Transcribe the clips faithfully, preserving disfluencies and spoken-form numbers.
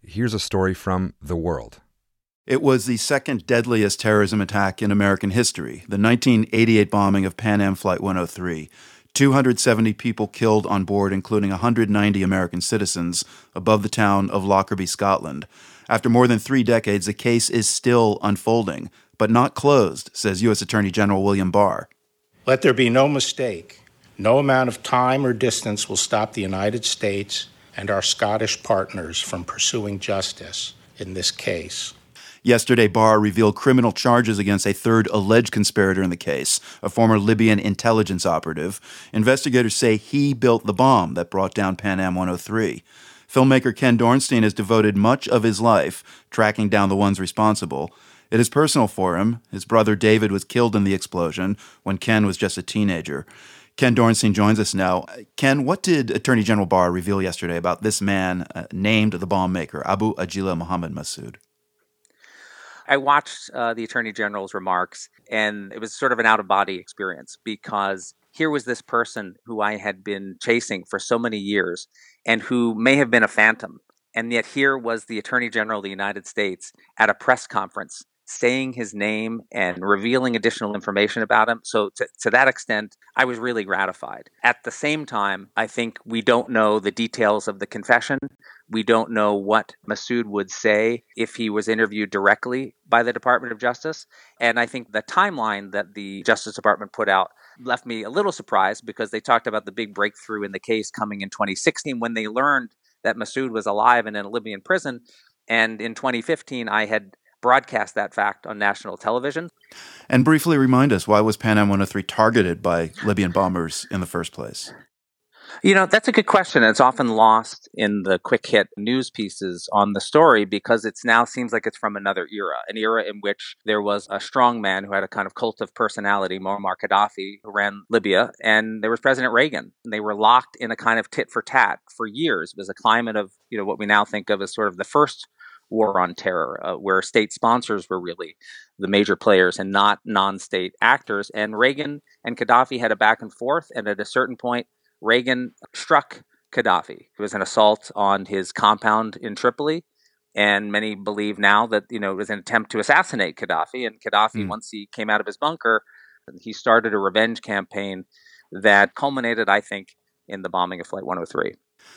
here's a story from The World. It was the second deadliest terrorism attack in American history, the nineteen eighty-eight bombing of Pan Am Flight one oh three. two hundred seventy people killed on board, including one hundred ninety American citizens, above the town of Lockerbie, Scotland. After more than three decades, the case is still unfolding, but not closed, says U S Attorney General William Barr. Let there be no mistake. No amount of time or distance will stop the United States and our Scottish partners from pursuing justice in this case. Yesterday, Barr revealed criminal charges against a third alleged conspirator in the case, a former Libyan intelligence operative. Investigators say he built the bomb that brought down Pan Am one oh three. Filmmaker Ken Dornstein has devoted much of his life tracking down the ones responsible. It is personal for him. His brother David was killed in the explosion when Ken was just a teenager. Ken Dornstein joins us now. Ken, what did Attorney General Barr reveal yesterday about this man uh, named the bomb maker, Abu Agjila Mohammed Massoud? I watched uh, the Attorney General's remarks, and it was sort of an out-of-body experience because here was this person who I had been chasing for so many years and who may have been a phantom. And yet here was the Attorney General of the United States at a press conference saying his name and revealing additional information about him. So to, to that extent, I was really gratified. At the same time, I think we don't know the details of the confession. We don't know what Massoud would say if he was interviewed directly by the Department of Justice. And I think the timeline that the Justice Department put out left me a little surprised because they talked about the big breakthrough in the case coming in twenty sixteen when they learned that Massoud was alive and in a Libyan prison. And in twenty fifteen, I had broadcast that fact on national television. And briefly remind us, why was Pan Am one oh three targeted by Libyan bombers in the first place? You know, that's a good question. It's often lost in the quick hit news pieces on the story because it now seems like it's from another era, an era in which there was a strong man who had a kind of cult of personality, Muammar Gaddafi, who ran Libya, and there was President Reagan. And they were locked in a kind of tit for tat for years. It was a climate of, you know, what we now think of as sort of the first war on terror, uh, where state sponsors were really the major players and not non-state actors. And Reagan and Gaddafi had a back and forth, and at a certain point, Reagan struck Gaddafi. It was an assault on his compound in Tripoli, and many believe now that, you know, it was an attempt to assassinate Gaddafi. And Gaddafi, mm. once he came out of his bunker, he started a revenge campaign that culminated, I think, in the bombing of Flight one oh three.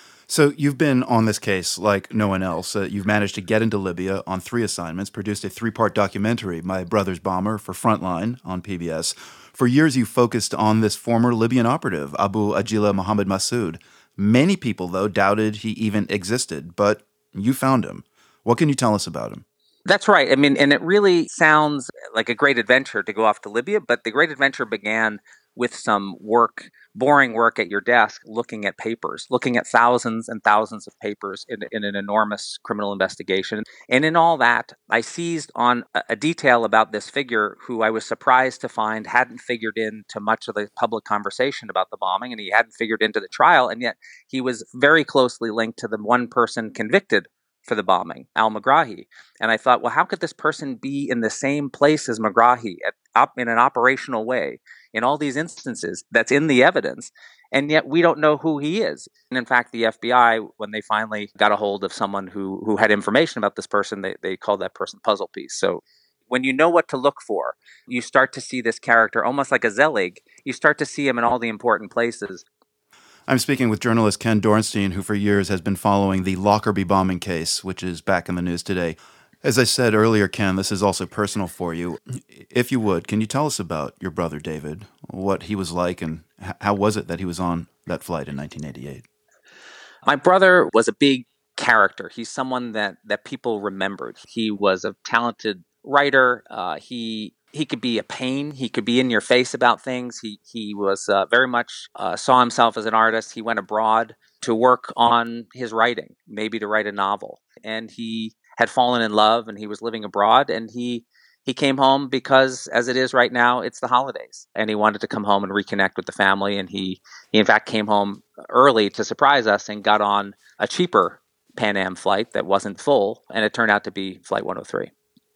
So you've been on this case like no one else. Uh, you've managed to get into Libya on three assignments, produced a three-part documentary, My Brother's Bomber, for Frontline on P B S. For years, you focused on this former Libyan operative, Abu Agjila Mohammed Massoud. Many people, though, doubted he even existed, but you found him. What can you tell us about him? That's right. I mean, and it really sounds like a great adventure to go off to Libya, but the great adventure began with some work, boring work at your desk, looking at papers, looking at thousands and thousands of papers in, in an enormous criminal investigation. And in all that, I seized on a, a detail about this figure who I was surprised to find hadn't figured into much of the public conversation about the bombing, and he hadn't figured into the trial, and yet he was very closely linked to the one person convicted for the bombing, al-Megrahi. And I thought, well, how could this person be in the same place as Megrahi at, op, in an operational way in all these instances that's in the evidence, and yet we don't know who he is? And in fact, the F B I, when they finally got a hold of someone who, who had information about this person, they, they called that person puzzle piece. So when you know what to look for, you start to see this character almost like a Zelig. You start to see him in all the important places. I'm speaking with journalist Ken Dornstein, who for years has been following the Lockerbie bombing case, which is back in the news today. As I said earlier, Ken, this is also personal for you. If you would, can you tell us about your brother David, what he was like, and how was it that he was on that flight in nineteen eighty-eight? My brother was a big character. He's someone that, that people remembered. He was a talented writer. Uh, he he could be a pain. He could be in your face about things. He he was uh, very much uh, saw himself as an artist. He went abroad to work on his writing, maybe to write a novel. And he had fallen in love, and he was living abroad. And he he came home because, as it is right now, it's the holidays. And he wanted to come home and reconnect with the family. And he, he in fact, came home early to surprise us and got on a cheaper Pan Am flight that wasn't full. And it turned out to be Flight one oh three.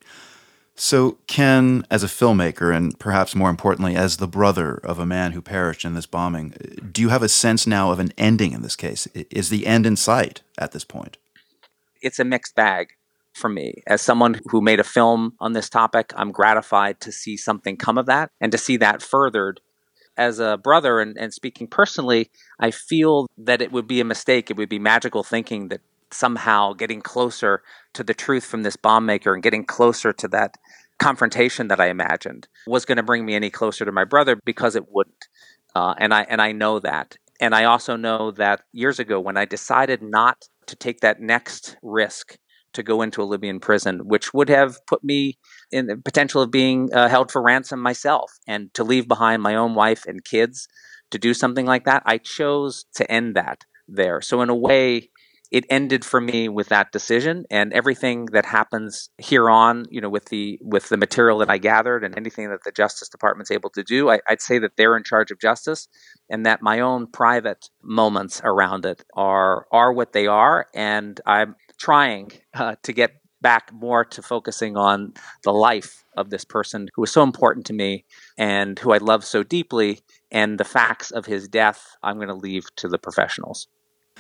So, Ken, as a filmmaker, and perhaps more importantly, as the brother of a man who perished in this bombing, do you have a sense now of an ending in this case? Is the end in sight at this point? it's a mixed bag for me. As someone who made a film on this topic, I'm gratified to see something come of that and to see that furthered. As a brother and, and speaking personally, I feel that it would be a mistake. It would be magical thinking that somehow getting closer to the truth from this bomb maker and getting closer to that confrontation that I imagined was going to bring me any closer to my brother, because it wouldn't. Uh, and I and I know that. And I also know that years ago, when I decided not to take that next risk to go into a Libyan prison, which would have put me in the potential of being uh, held for ransom myself, and to leave behind my own wife and kids to do something like that, I chose to end that there. So in a way, it ended for me with that decision, and everything that happens here on, you know, with the with the material that I gathered and anything that the Justice Department's able to do, I, I'd say that they're in charge of justice, and that my own private moments around it are are what they are, and I'm trying uh, to get back more to focusing on the life of this person who was so important to me and who I love so deeply, and the facts of his death I'm going to leave to the professionals.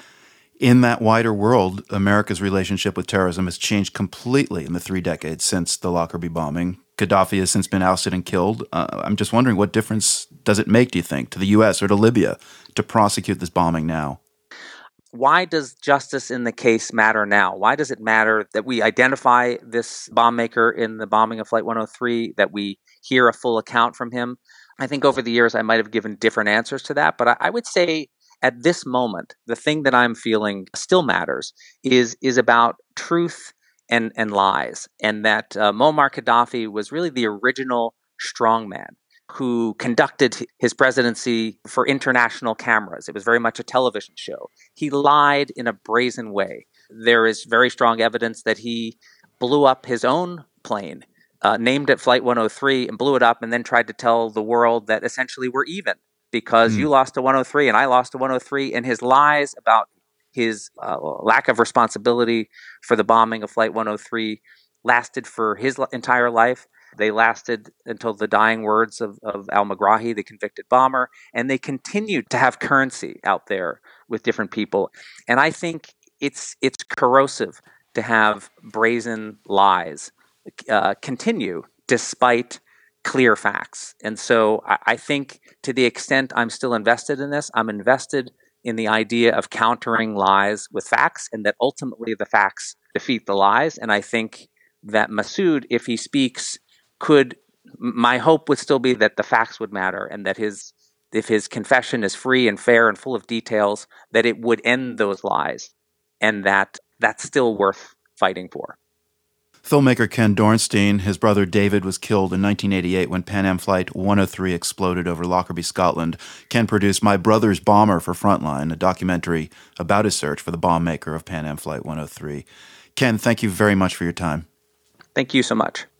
In that wider world, America's relationship with terrorism has changed completely in the three decades since the Lockerbie bombing. Gaddafi has since been ousted and killed. Uh, I'm just wondering, what difference does it make, do you think, to the U S or to Libya to prosecute this bombing now? Why does justice in the case matter now? Why does it matter that we identify this bomb maker in the bombing of Flight one oh three, that we hear a full account from him? I think over the years I might have given different answers to that, but I, I would say at this moment, the thing that I'm feeling still matters is is about truth and, and lies, and that uh, Muammar Gaddafi was really the original strongman who conducted his presidency for international cameras. It was very much a television show. He lied in a brazen way. There is very strong evidence that he blew up his own plane, uh, named it Flight one oh three, and blew it up, and then tried to tell the world that essentially we're even, because mm. you lost to one oh three and I lost to one oh three, and his lies about his uh, lack of responsibility for the bombing of Flight one oh three lasted for his entire life. They lasted until the dying words of, of al-Megrahi, the convicted bomber, and they continued to have currency out there with different people. And I think it's it's corrosive to have brazen lies uh, continue despite clear facts. And so I, I think to the extent I'm still invested in this, I'm invested in the idea of countering lies with facts, and that ultimately the facts defeat the lies. And I think that Masood, if he speaks, could, my hope would still be that the facts would matter, and that his, if his confession is free and fair and full of details, that it would end those lies, and that that's still worth fighting for. Filmmaker Ken Dornstein, his brother David was killed in nineteen eighty-eight when Pan Am Flight one oh three exploded over Lockerbie, Scotland. Ken produced My Brother's Bomber for Frontline, a documentary about his search for the bomb maker of Pan Am Flight one oh three. Ken, thank you very much for your time. Thank you so much.